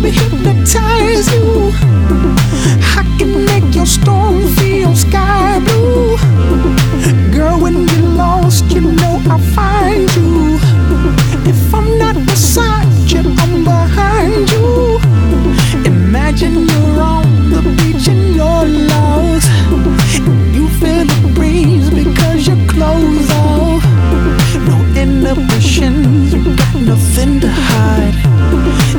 me hypnotize you. I can make your storm feel